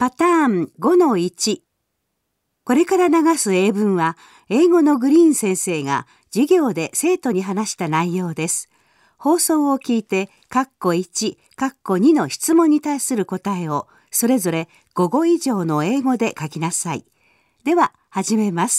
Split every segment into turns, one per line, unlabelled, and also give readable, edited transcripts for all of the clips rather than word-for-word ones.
パターン 5-1 これから流す英文は英語のグリーン先生が授業で生徒に話した内容です。放送を聞いて1、2の質問に対する答えをそれぞれ5語以上の英語で書きなさい。では始めます。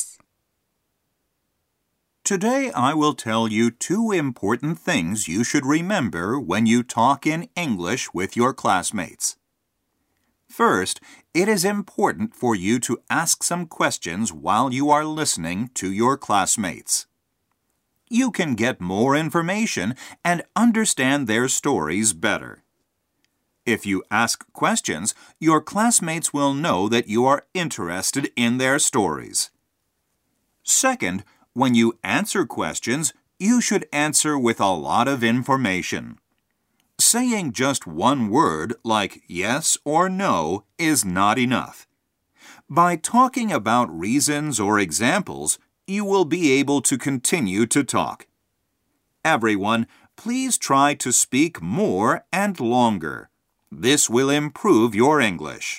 Today I will tell you two important things you should remember when you talk in English with your classmates. First, it is important for you to ask some questions while you are listening to your classmates. You can get more information and understand their stories better. If you ask questions, your classmates will know that you are interested in their stories. Second, when you answer questions, you should answer with a lot of information. Saying just one word like yes or no is not enough. By talking about reasons or examples, you will be able to continue to talk. Everyone, please try to speak more and longer. This will improve your English.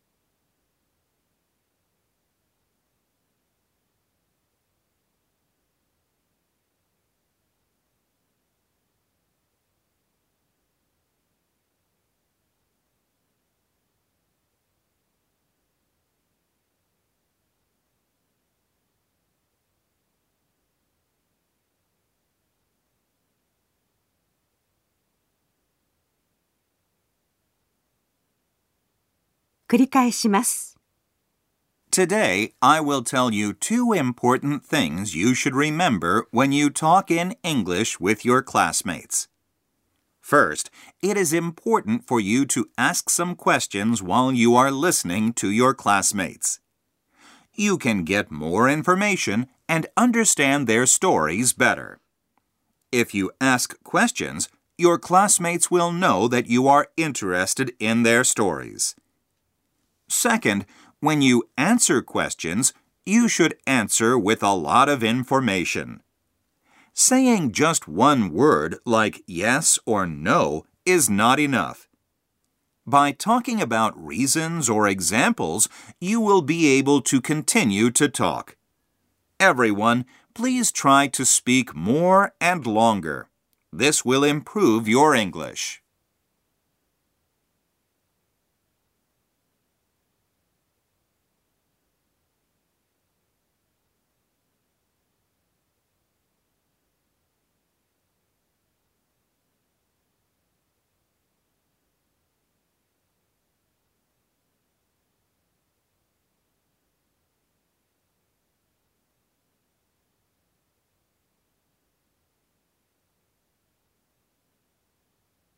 繰り返します。
Today, I will tell you two important things you should remember when you talk in English with your classmates. First, it is important for you to ask some questions while you are listening to your classmates. You can get more information and understand their stories better. If you ask questions, your classmates will know that you are interested in their stories. Second, when you answer questions, you should answer with a lot of information. Saying just one word like yes or no is not enough. By talking about reasons or examples, you will be able to continue to talk. Everyone, please try to speak more and longer. This will improve your English.